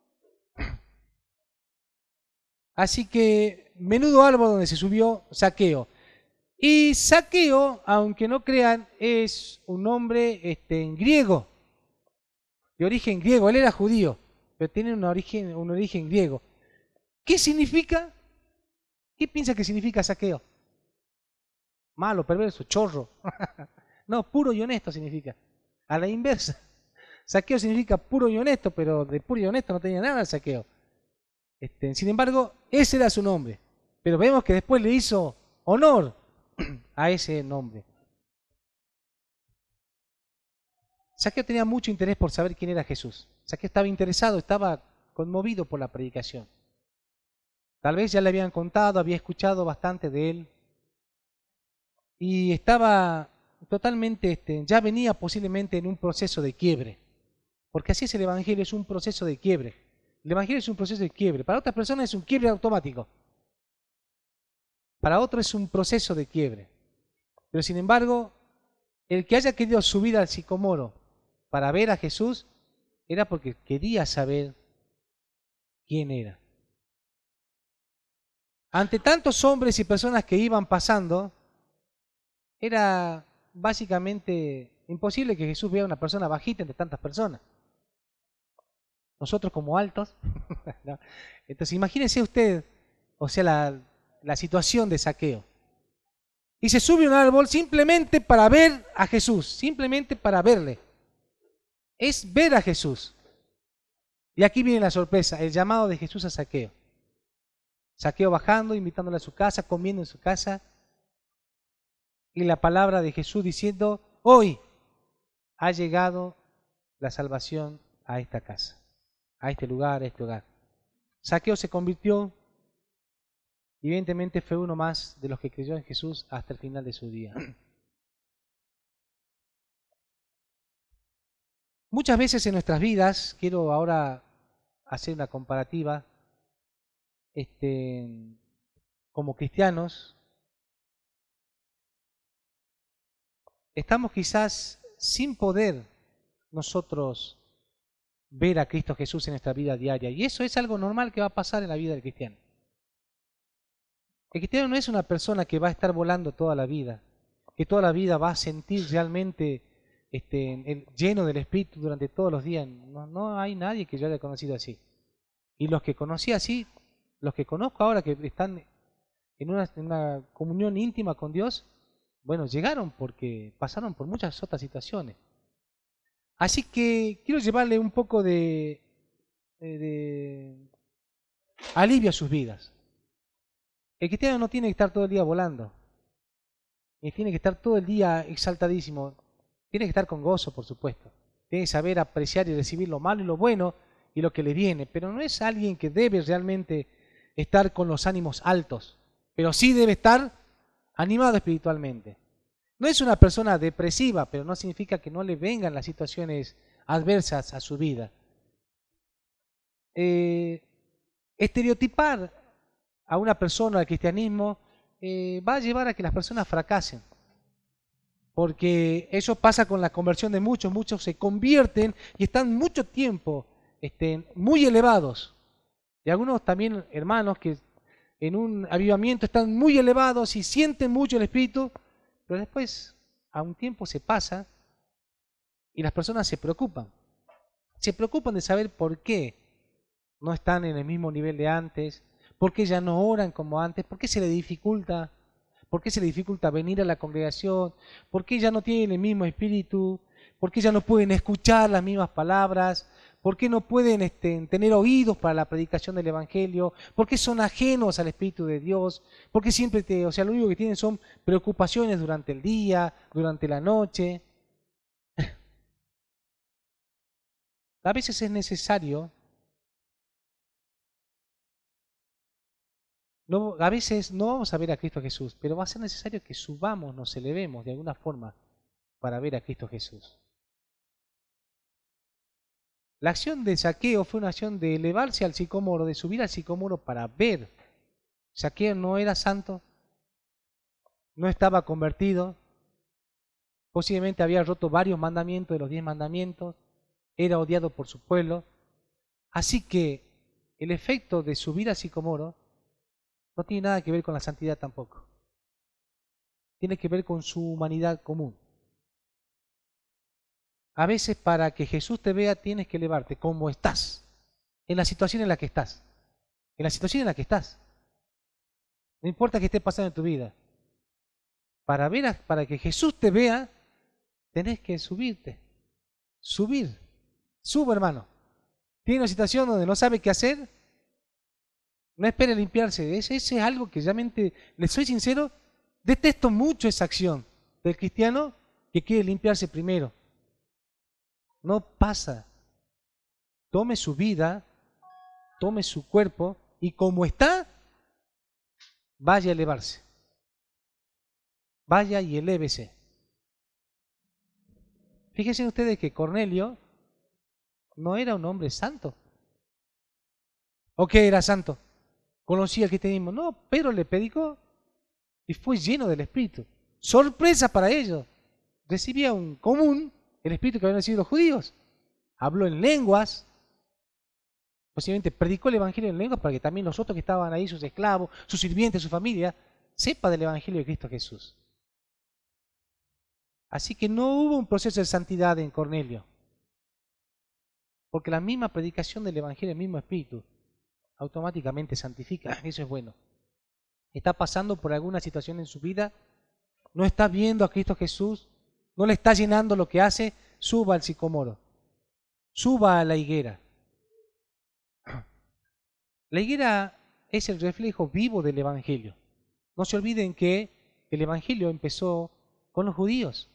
Así que menudo árbol donde se subió Zaqueo. Y Zaqueo, aunque no crean, es un nombre este, en griego, de origen griego. Él era judío, pero tiene un origen, un origen griego. ¿Qué significa? ¿Qué piensa que significa Zaqueo? Malo, perverso, chorro. No, puro y honesto significa. A la inversa. Zaqueo significa puro y honesto, pero de puro y honesto no tenía nada el Zaqueo. Este, sin embargo, ese era su nombre. Pero vemos que después le hizo honor a ese nombre. Zaqueo tenía mucho interés por saber quién era Jesús. Zaqueo estaba interesado, estaba conmovido por la predicación. Tal vez ya le habían contado, había escuchado bastante de él. Y estaba totalmente, este, ya venía posiblemente en un proceso de quiebre. Porque así es el Evangelio, es un proceso de quiebre. El Evangelio es un proceso de quiebre. Para otras personas es un quiebre automático. Para otros es un proceso de quiebre. Pero sin embargo, el que haya querido subir al sicomoro para ver a Jesús era porque quería saber quién era. Ante tantos hombres y personas que iban pasando, era básicamente imposible que Jesús vea a una persona bajita entre tantas personas. Nosotros como altos. ¿No? Entonces imagínense usted, o sea, la, la situación de Zaqueo. Y se sube a un árbol simplemente para ver a Jesús, simplemente para verle. Es ver a Jesús. Y aquí viene la sorpresa, el llamado de Jesús a Zaqueo. Zaqueo bajando, invitándole a su casa, comiendo en su casa. Y la palabra de Jesús diciendo, hoy ha llegado la salvación a esta casa, a este lugar, a este hogar. Zaqueo se convirtió, evidentemente fue uno más de los que creyó en Jesús hasta el final de su día. Muchas veces en nuestras vidas, quiero ahora hacer una comparativa, este, como cristianos, estamos quizás sin poder nosotros ver a Cristo Jesús en nuestra vida diaria. Y eso es algo normal que va a pasar en la vida del cristiano. El cristiano no es una persona que va a estar volando toda la vida, que toda la vida va a sentir realmente este, el, lleno del Espíritu durante todos los días. No, no hay nadie que yo haya conocido así. Y los que conocí así, los que conozco ahora que están en una, en una comunión íntima con Dios, bueno, llegaron porque pasaron por muchas otras situaciones. Así que quiero llevarle un poco de, de, de alivio a sus vidas. El cristiano no tiene que estar todo el día volando, ni tiene que estar todo el día exaltadísimo. Tiene que estar con gozo, por supuesto. Tiene que saber apreciar y recibir lo malo y lo bueno y lo que le viene. Pero no es alguien que debe realmente estar con los ánimos altos, pero sí debe estar animado espiritualmente. No es una persona depresiva, pero no significa que no le vengan las situaciones adversas a su vida. Eh, estereotipar a una persona al cristianismo eh, va a llevar a que las personas fracasen. Porque eso pasa con la conversión de muchos. Muchos se convierten y están mucho tiempo este, muy elevados. Y algunos también hermanos que en un avivamiento están muy elevados y sienten mucho el Espíritu, pero después a un tiempo se pasa y las personas se preocupan. Se preocupan de saber por qué no están en el mismo nivel de antes, por qué ya no oran como antes, por qué se les dificulta, por qué se les dificulta venir a la congregación, por qué ya no tienen el mismo espíritu, por qué ya no pueden escuchar las mismas palabras, ¿Por qué no pueden este, tener oídos para la predicación del Evangelio? ¿Por qué son ajenos al Espíritu de Dios? ¿Por qué siempre te, o sea, lo único que tienen son preocupaciones durante el día, durante la noche? A veces es necesario, no, a veces no vamos a ver a Cristo Jesús, pero va a ser necesario que subamos, nos elevemos de alguna forma para ver a Cristo Jesús. La acción de Zaqueo fue una acción de elevarse al sicómoro, de subir al sicómoro para ver. Zaqueo no era santo, no estaba convertido, posiblemente había roto varios mandamientos de los diez mandamientos, era odiado por su pueblo. Así que el efecto de subir al sicómoro no tiene nada que ver con la santidad tampoco. Tiene que ver con su humanidad común. A veces para que Jesús te vea tienes que elevarte como estás, en la situación en la que estás, en la situación en la que estás. No importa qué esté pasando en tu vida. Para ver, a, para que Jesús te vea, tenés que subirte, subir. Suba, hermano. Tiene una situación donde no sabe qué hacer, no espere limpiarse. Ese, ese es algo que realmente, les soy sincero, detesto mucho esa acción del cristiano que quiere limpiarse primero. No pasa. Tome su vida, tome su cuerpo y como está, vaya a elevarse. Vaya y elévese. Fíjense ustedes que Cornelio no era un hombre santo. ¿O qué era santo? Conocía el cristianismo. No, pero le predicó y fue lleno del Espíritu. Sorpresa para ellos. Recibía un común, el Espíritu que habían recibido los judíos. Habló en lenguas. Posiblemente predicó el Evangelio en lenguas para que también los otros que estaban ahí, sus esclavos, sus sirvientes, su familia, sepa del Evangelio de Cristo Jesús. Así que no hubo un proceso de santidad en Cornelio. Porque la misma predicación del Evangelio, el mismo Espíritu, automáticamente santifica. Eso es bueno. Está pasando por alguna situación en su vida, no está viendo a Cristo Jesús, no le está llenando lo que hace, suba al sicómoro, suba a la higuera. La higuera es el reflejo vivo del Evangelio. No se olviden que el Evangelio empezó con los judíos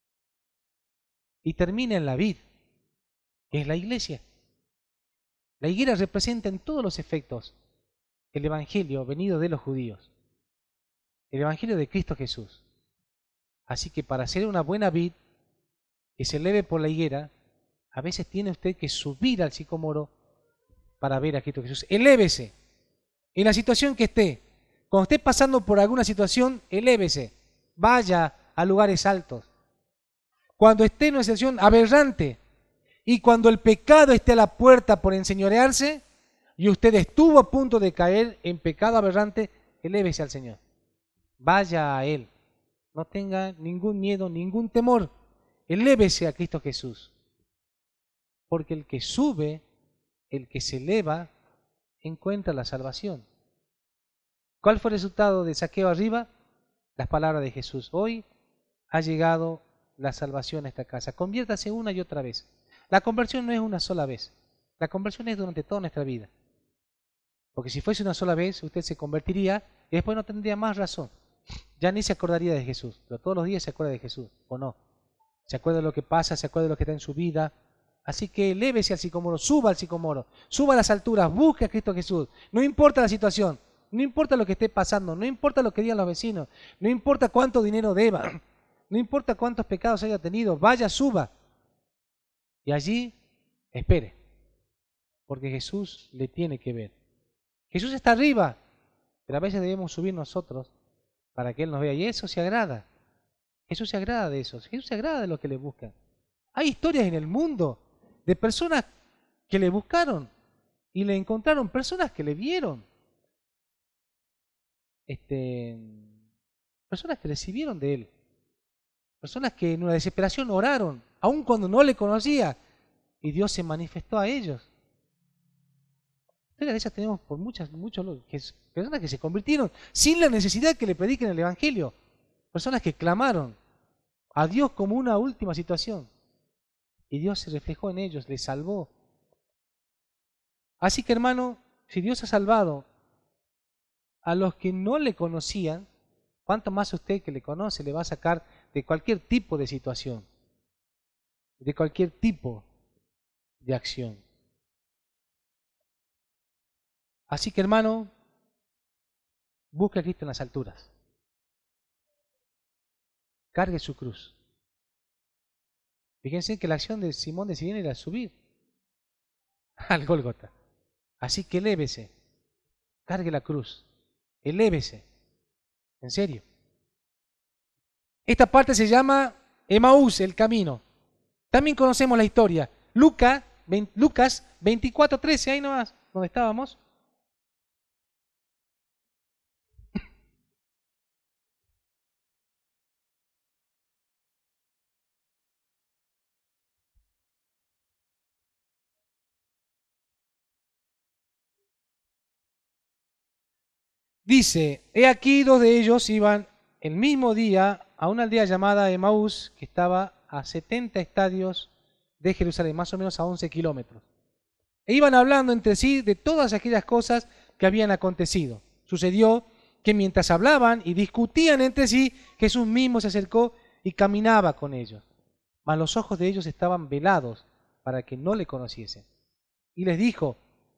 y termina en la vid, que es la iglesia. La higuera representa en todos los efectos el Evangelio venido de los judíos, el Evangelio de Cristo Jesús. Así que para hacer una buena vid que se eleve por la higuera, a veces tiene usted que subir al sicómoro para ver a Cristo Jesús. Elévese en la situación que esté. Cuando esté pasando por alguna situación, elévese, vaya a lugares altos. Cuando esté en una situación aberrante y cuando el pecado esté a la puerta por enseñorearse y usted estuvo a punto de caer en pecado aberrante, elévese al Señor. Vaya a Él. No tenga ningún miedo, ningún temor. Elévese a Cristo Jesús. Porque el que sube, el que se eleva, encuentra la salvación. ¿Cuál fue el resultado de Zaqueo arriba? Las palabras de Jesús. Hoy ha llegado la salvación a esta casa. Conviértase una y otra vez. La conversión no es una sola vez. La conversión es durante toda nuestra vida. Porque si fuese una sola vez, usted se convertiría y después no tendría más razón. Ya ni se acordaría de Jesús. Pero todos los días se acuerda de Jesús, ¿o no? Se acuerda de lo que pasa, se acuerda de lo que está en su vida. Así que elévese al sicómoro, suba al sicómoro, suba a las alturas, busque a Cristo Jesús. No importa la situación, no importa lo que esté pasando, no importa lo que digan los vecinos, no importa cuánto dinero deba, no importa cuántos pecados haya tenido, vaya, suba. Y allí, espere, porque Jesús le tiene que ver. Jesús está arriba, pero a veces debemos subir nosotros para que Él nos vea. Y eso se agrada. Jesús se agrada de eso. Jesús se agrada de lo que le buscan. Hay historias en el mundo de personas que le buscaron y le encontraron, personas que le vieron, este, personas que recibieron de Él, personas que en una desesperación oraron, aun cuando no le conocía, y Dios se manifestó a ellos. Historias de esas tenemos por muchas, muchos, personas que se convirtieron sin la necesidad que le prediquen el Evangelio, personas que clamaron a Dios como una última situación. Y Dios se reflejó en ellos, les salvó. Así que hermano, si Dios ha salvado a los que no le conocían, ¿cuánto más usted que le conoce le va a sacar de cualquier tipo de situación, de cualquier tipo de acción? Así que hermano, busque a Cristo en las alturas, cargue su cruz. Fíjense que la acción de Simón de Sirene era subir al Gólgota. Así que elévese, cargue la cruz, elévese, en serio. Esta parte se llama Emaús, el camino. También conocemos la historia. Lucas, Lucas veinticuatro trece, ahí nomás, donde estábamos. Dice, he aquí dos de ellos iban el mismo día a una aldea llamada Emaús, que estaba a setenta estadios de Jerusalén, más o menos a once kilómetros. E iban hablando entre sí de todas aquellas cosas que habían acontecido. Sucedió que mientras hablaban y discutían entre sí, Jesús mismo se acercó y caminaba con ellos. Mas los ojos de ellos estaban velados para que no le conociesen. Y les dijo,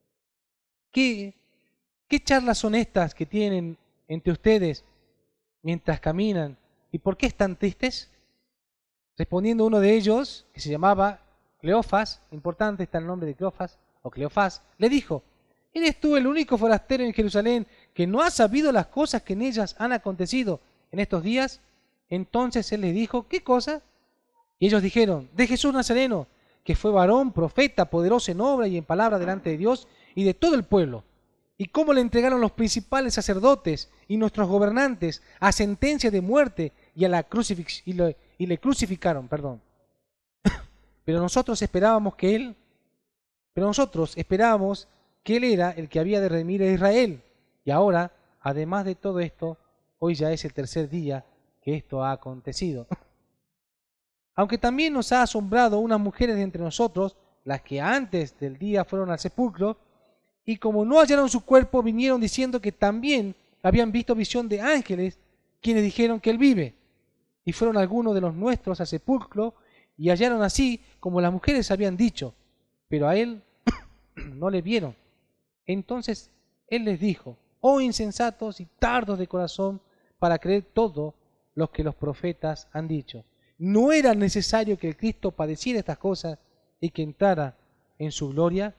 ¿qué, qué charlas son estas que tienen entre ustedes mientras caminan? ¿Y por qué están tristes? Respondiendo uno de ellos, que se llamaba Cleofas, importante está el nombre de Cleofas, o Cleofás, le dijo, ¿eres tú el único forastero en Jerusalén que no ha sabido las cosas que en ellas han acontecido en estos días? Entonces él les dijo, ¿qué cosa? Y ellos dijeron, de Jesús Nazareno, que fue varón, profeta, poderoso en obra y en palabra delante de Dios y de todo el pueblo. Y cómo le entregaron los principales sacerdotes y nuestros gobernantes a sentencia de muerte y, a la crucifix y, lo, y le crucificaron, perdón. Pero nosotros esperábamos que él, pero nosotros esperábamos que él era el que había de redimir a Israel. Y ahora, además de todo esto, hoy ya es el tercer día que esto ha acontecido. Aunque también nos ha asombrado unas mujeres de entre nosotros, las que antes del día fueron al sepulcro, y como no hallaron su cuerpo, vinieron diciendo que también habían visto visión de ángeles, quienes dijeron que él vive. Y fueron algunos de los nuestros al sepulcro, y hallaron así como las mujeres habían dicho, pero a él no le vieron. Entonces él les dijo, oh insensatos y tardos de corazón, para creer todo lo que los profetas han dicho. ¿No era necesario que el Cristo padeciera estas cosas y que entrara en su gloria?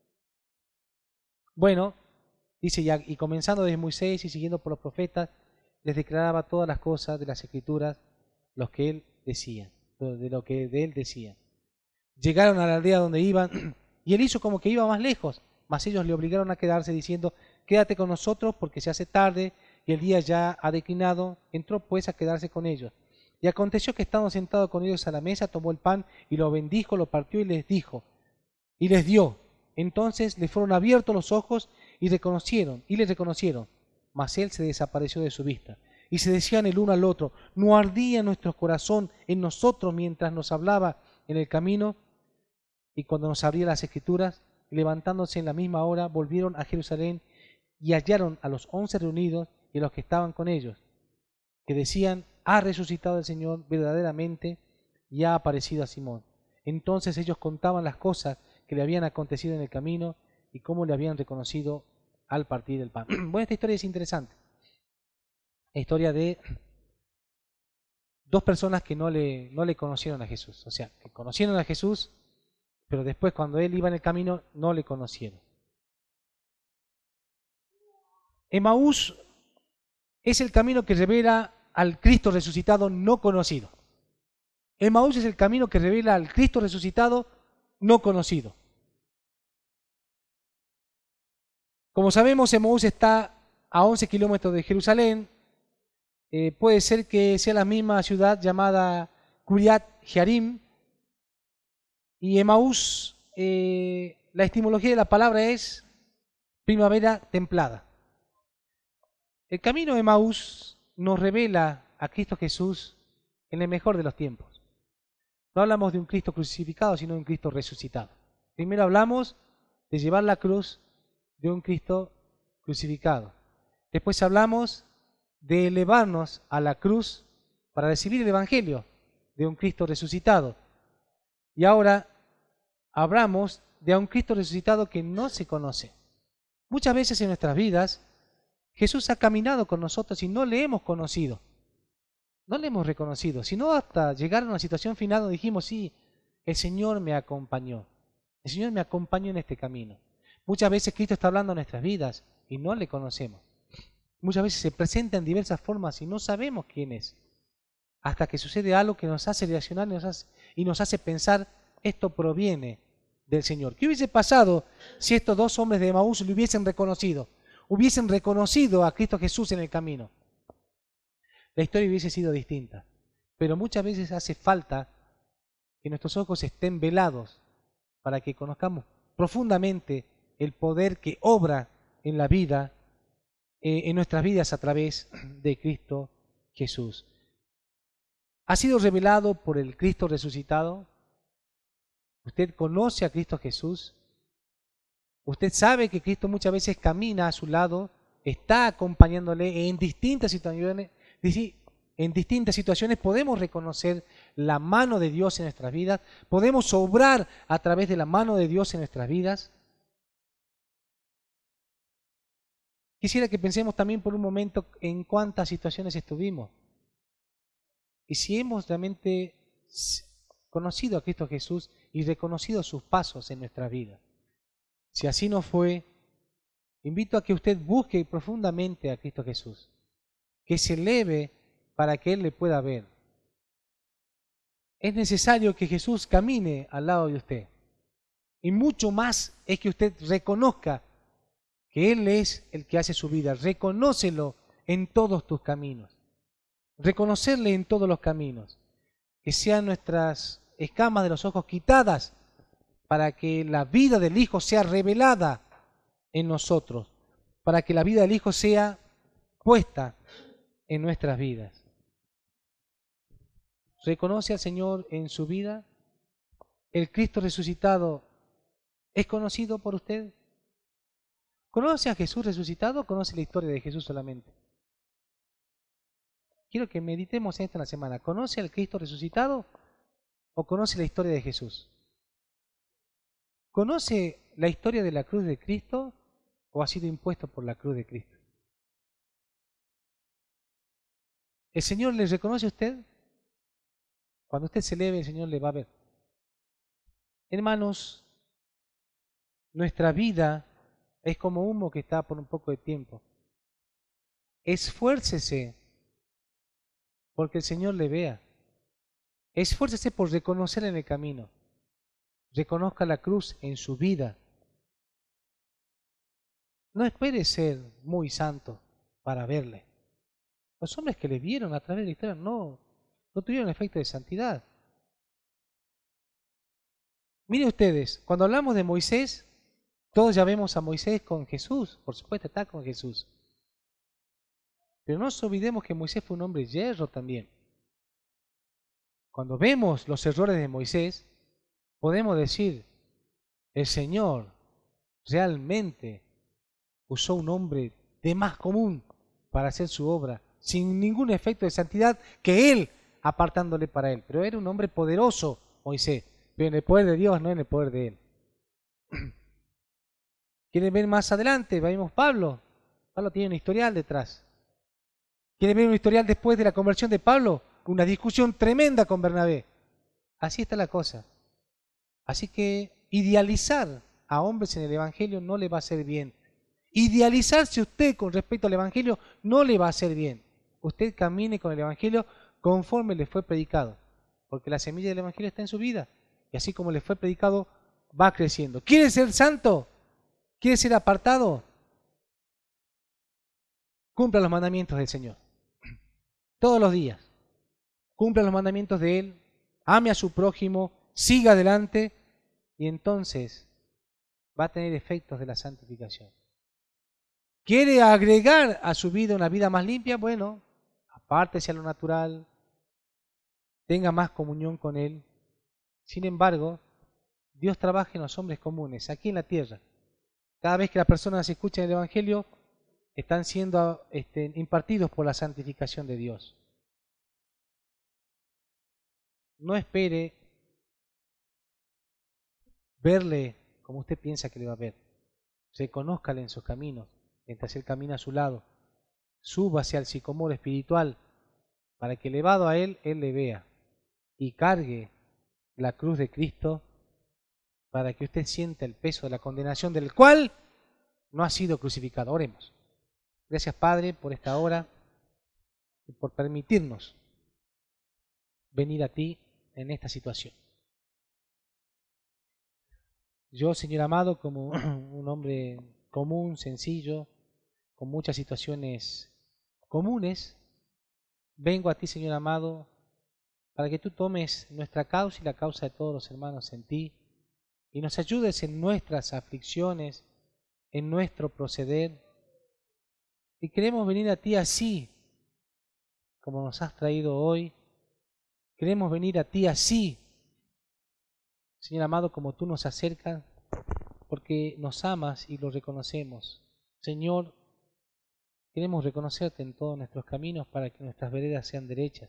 Bueno, dice ya, y comenzando desde Moisés y siguiendo por los profetas, les declaraba todas las cosas de las Escrituras, los que él decía, de lo que de él decía. Llegaron a la aldea donde iban, y él hizo como que iba más lejos, mas ellos le obligaron a quedarse diciendo, quédate con nosotros porque se hace tarde y el día ya ha declinado. Entró pues a quedarse con ellos. Y aconteció que estando sentado con ellos a la mesa, tomó el pan y lo bendijo, lo partió y les dijo, y les dio. Entonces le fueron abiertos los ojos y reconocieron, y le reconocieron, mas él se desapareció de su vista. Y se decían el uno al otro, ¿no ardía nuestro corazón en nosotros mientras nos hablaba en el camino? Y cuando nos abría las Escrituras, levantándose en la misma hora, volvieron a Jerusalén y hallaron a los once reunidos y a los que estaban con ellos, que decían, ha resucitado el Señor verdaderamente y ha aparecido a Simón. Entonces ellos contaban las cosas que le habían acontecido en el camino y cómo le habían reconocido al partir el pan. Bueno, esta historia es interesante. La historia de dos personas que no le, no le conocieron a Jesús. O sea, que conocieron a Jesús, pero después cuando él iba en el camino no le conocieron. Emaús es el camino que revela al Cristo resucitado no conocido. Emaús es el camino que revela al Cristo resucitado no conocido. Como sabemos, Emaús está a once kilómetros de Jerusalén. Eh, puede ser que sea la misma ciudad llamada Kiriat Jearim. Y Emaús, eh, la etimología de la palabra es primavera templada. El camino de Emaús nos revela a Cristo Jesús en el mejor de los tiempos. No hablamos de un Cristo crucificado, sino de un Cristo resucitado. Primero hablamos de llevar la cruz de un Cristo crucificado. Después hablamos de elevarnos a la cruz para recibir el Evangelio de un Cristo resucitado. Y ahora hablamos de un Cristo resucitado que no se conoce. Muchas veces en nuestras vidas Jesús ha caminado con nosotros y no le hemos conocido. No le hemos reconocido, sino hasta llegar a una situación final donde dijimos, sí, el Señor me acompañó. El Señor me acompañó en este camino. Muchas veces Cristo está hablando en nuestras vidas y no le conocemos. Muchas veces se presenta en diversas formas y no sabemos quién es. Hasta que sucede algo que nos hace reaccionar y nos hace, y nos hace pensar, esto proviene del Señor. ¿Qué hubiese pasado si estos dos hombres de Emaús lo hubiesen reconocido? Hubiesen reconocido a Cristo Jesús en el camino. La historia hubiese sido distinta. Pero muchas veces hace falta que nuestros ojos estén velados para que conozcamos profundamente el poder que obra en la vida, eh, en nuestras vidas a través de Cristo Jesús. ¿Ha sido revelado por el Cristo resucitado? ¿Usted conoce a Cristo Jesús? ¿Usted sabe que Cristo muchas veces camina a su lado, está acompañándole en distintas situaciones? En distintas situaciones podemos reconocer la mano de Dios en nuestras vidas, podemos obrar a través de la mano de Dios en nuestras vidas. Quisiera que pensemos también por un momento en cuántas situaciones estuvimos. Y si hemos realmente conocido a Cristo Jesús y reconocido sus pasos en nuestra vida. Si así no fue, invito a que usted busque profundamente a Cristo Jesús, que se eleve para que Él le pueda ver. Es necesario que Jesús camine al lado de usted. Y mucho más es que usted reconozca que Él es el que hace su vida. Reconócelo en todos tus caminos. Reconocerle en todos los caminos. Que sean nuestras escamas de los ojos quitadas para que la vida del Hijo sea revelada en nosotros. Para que la vida del Hijo sea puesta en nuestras vidas. ¿Reconoce al Señor en su vida? ¿El Cristo resucitado es conocido por usted? ¿Conoce a Jesús resucitado o conoce la historia de Jesús solamente? Quiero que meditemos en esto en la semana. ¿Conoce al Cristo resucitado o conoce la historia de Jesús? ¿Conoce la historia de la cruz de Cristo o ha sido impuesto por la cruz de Cristo? ¿El Señor le reconoce a usted? Cuando usted se eleve, el Señor le va a ver. Hermanos, nuestra vida es como humo que está por un poco de tiempo. Esfuércese porque el Señor le vea. Esfuércese por reconocer en el camino. Reconozca la cruz en su vida. No espere ser muy santo para verle. Los hombres que le vieron a través de la historia no, no tuvieron efecto de santidad. Miren ustedes, cuando hablamos de Moisés, todos ya vemos a Moisés con Jesús, por supuesto está con Jesús. Pero no nos olvidemos que Moisés fue un hombre de hierro también. Cuando vemos los errores de Moisés, podemos decir, el Señor realmente usó un hombre de más común para hacer su obra, sin ningún efecto de santidad que él apartándole para él. Pero era un hombre poderoso, Moisés, pero en el poder de Dios, no en el poder de él. ¿Quieren ver más adelante? Vemos Pablo. Pablo tiene un historial detrás. ¿Quieren ver un historial después de la conversión de Pablo? Una discusión tremenda con Bernabé. Así está la cosa. Así que idealizar a hombres en el Evangelio no le va a hacer bien. Idealizarse usted con respecto al Evangelio no le va a hacer bien. Usted camine con el Evangelio conforme le fue predicado, porque la semilla del Evangelio está en su vida, y así como le fue predicado, va creciendo. ¿Quiere ser santo? ¿Quiere ser apartado? Cumpla los mandamientos del Señor. Todos los días. Cumpla los mandamientos de Él, ame a su prójimo, siga adelante, y entonces va a tener efectos de la santificación. ¿Quiere agregar a su vida una vida más limpia? Bueno, apártese a lo natural, tenga más comunión con Él. Sin embargo, Dios trabaja en los hombres comunes, aquí en la tierra. Cada vez que las personas escuchan el Evangelio, están siendo este, impartidos por la santificación de Dios. No espere verle como usted piensa que le va a ver. Reconózcale en sus caminos, mientras Él camina a su lado. Súbase al sicomoro espiritual para que elevado a Él, Él le vea. Y cargue la cruz de Cristo para que usted sienta el peso de la condenación del cual no ha sido crucificado. Oremos. Gracias, Padre, por esta hora y por permitirnos venir a ti en esta situación. Yo, Señor amado, como un hombre común, sencillo, con muchas situaciones comunes, vengo a ti, Señor amado, para que tú tomes nuestra causa y la causa de todos los hermanos en ti y nos ayudes en nuestras aflicciones, en nuestro proceder. Y queremos venir a ti así, como nos has traído hoy. Queremos venir a ti así, Señor amado, como tú nos acercas, porque nos amas y lo reconocemos. Señor, queremos reconocerte en todos nuestros caminos para que nuestras veredas sean derechas.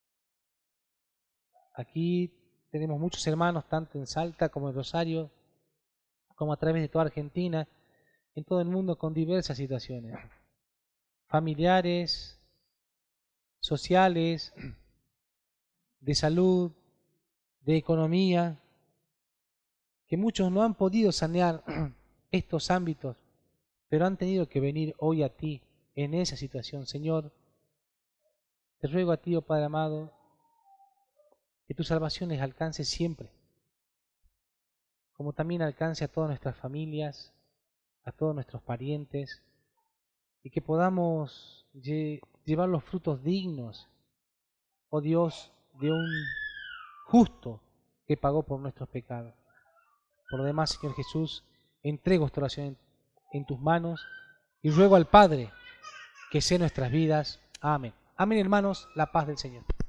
Aquí tenemos muchos hermanos, tanto en Salta como en Rosario, como a través de toda Argentina, en todo el mundo, con diversas situaciones familiares, sociales, de salud, de economía, que muchos no han podido sanear estos ámbitos, pero han tenido que venir hoy a ti en esa situación. Señor, te ruego a ti, oh Padre amado, que tu salvación les alcance siempre, como también alcance a todas nuestras familias, a todos nuestros parientes, y que podamos lle- llevar los frutos dignos, oh Dios, de un justo que pagó por nuestros pecados. Por lo demás, Señor Jesús, entrego esta oración en, en tus manos y ruego al Padre que sea nuestras vidas. Amén. Amén, hermanos, la paz del Señor.